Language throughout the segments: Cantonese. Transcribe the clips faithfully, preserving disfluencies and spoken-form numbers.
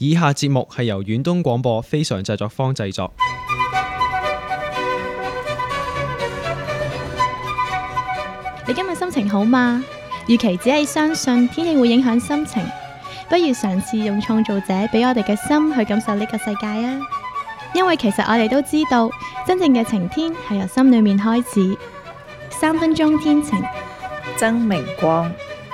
以下節目係由遠東廣播非常製作坊製作。 你今日心情好嗎？與其只係相信天氣會影響心情，不如嘗試用創造者俾我哋嘅心去感受呢個世界啊！因為其實我哋都知道，真正嘅晴天係由心裏面開始。三分鐘天晴， 曾明光。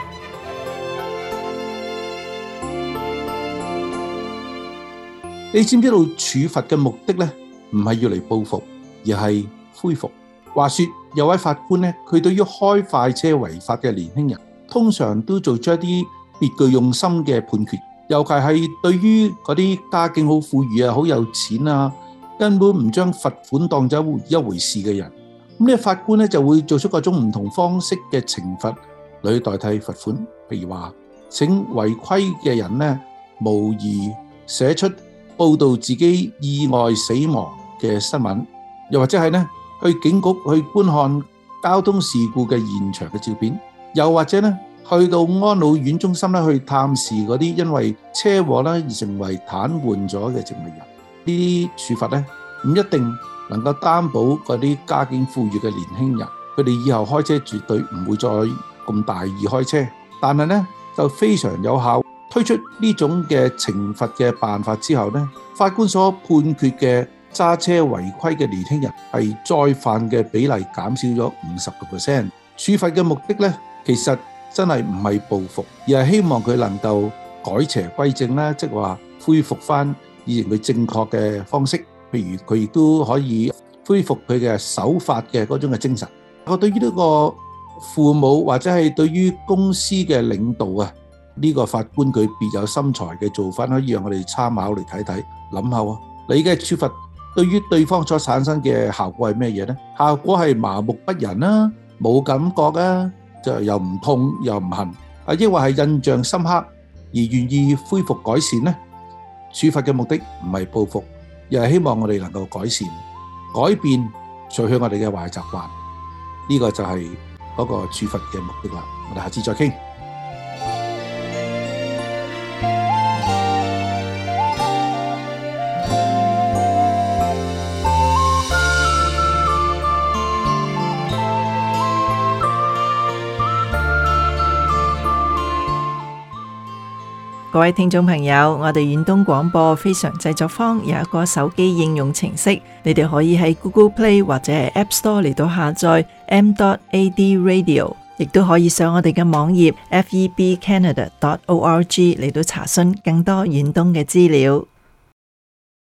你知唔知道處罰嘅目的呢？唔係要嚟報復，而係恢復。話說有位法官呢，佢對於開快車違法嘅年輕人，通常都做出一啲別具用心嘅判決。尤其係對於嗰啲家境好富裕啊、好有錢啊，根本唔將罰款當咗一回事嘅人，咁呢法官呢就會做出各種唔同方式嘅懲罰嚟代替罰款。譬如話，請違規嘅人呢，無疑寫出報導自己意外死亡嘅新聞，又或者係呢去警局去觀看交通事故嘅現場嘅照片，又或者呢去到安老院中心咧去探視嗰啲因為車禍咧而成為癱瘓咗嘅植物人。呢啲處罰咧唔一定能夠擔保嗰啲家境富裕嘅年輕人，佢哋以後開車絕對唔會再咁大意開車，但係呢就非常有效。推出呢種嘅懲罰嘅辦法之後呢，法官所判決嘅揸車違規嘅年輕人係再犯嘅比例減少咗五十個 percent。處罰嘅目的呢，其實真係唔係報復，而係希望佢能夠改邪歸正啦，即係話恢復翻以前佢正確嘅方式。譬如佢亦都可以恢復佢嘅守法嘅嗰種嘅精神。我對於呢個父母或者係對於公司嘅領導啊，呢個法官佢別有心裁嘅做法，可以讓我哋參考嚟睇睇，諗下喎。你嘅處罰對於對方所產生嘅效果係咩嘢呢？效果係麻木不仁啦，冇感覺啊，就又唔痛又唔痕啊，抑或係印象深刻而願意恢復改善呢？處罰嘅目的唔係報復，而係希望我哋能夠改善、改變，除去我哋嘅壞習慣。呢個就係嗰個處罰嘅目的啦。我哋下次再傾。 各位聽眾朋友，我哋遠東廣播非常製作坊有一個手機應用程式，你哋可以喺 Google Play 或者係 App Store 嚟到下載 m dot a d radio， 亦都可以上我哋嘅網頁 f e b canada dot org 嚟到查詢更多遠東嘅資料。